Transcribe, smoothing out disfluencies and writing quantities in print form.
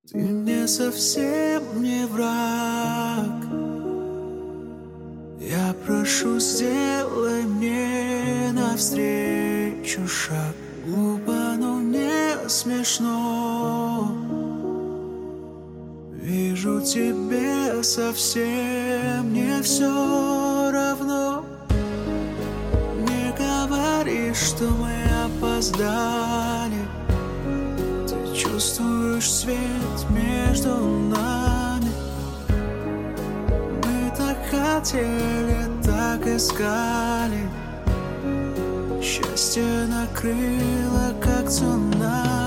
Ты мне совсем не враг. Я прошу, сделай мне навстречу шаг. Глупо, но мне смешно. Вижу, тебе совсем не все равно. Не говори, что мы опоздали. Ты чувствуешь свет между нами. Мы так хотели, так искали. Счастье накрыло, как цунами.